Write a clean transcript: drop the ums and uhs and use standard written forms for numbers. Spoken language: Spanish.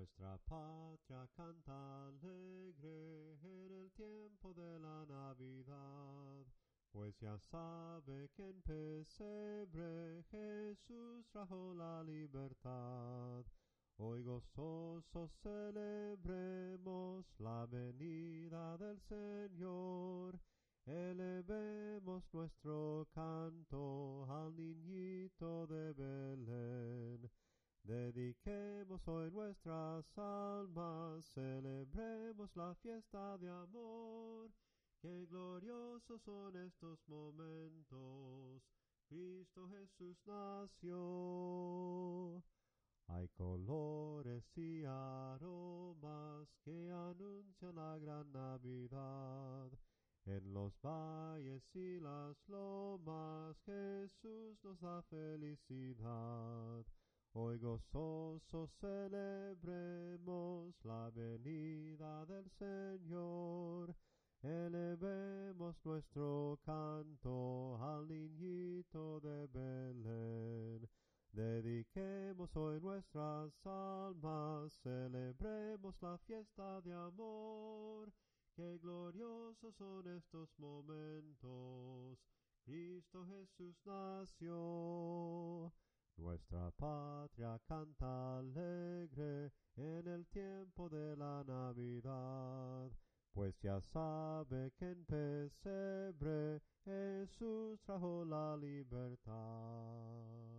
Nuestra patria canta alegre en el tiempo de la Navidad, pues ya sabe que en pesebre Jesús trajo la libertad. Hoy gozosos celebremos la venida del Señor, elevemos nuestro canto al niñito de Belén. Dediquemos hoy nuestras almas, celebremos la fiesta de amor. Qué gloriosos son estos momentos, Cristo Jesús nació. Hay colores y aromas que anuncian la gran Navidad. En los valles y las lomas Jesús nos da felicidad. Hoy gozosos celebremos la venida del Señor. Elevemos nuestro canto al niñito de Belén. Dediquemos hoy nuestras almas, celebremos la fiesta de amor. Qué gloriosos son estos momentos, Cristo Jesús nació. Nuestra patria canta alegre en el tiempo de la Navidad, pues ya sabe que en pesebre Jesús trajo la libertad.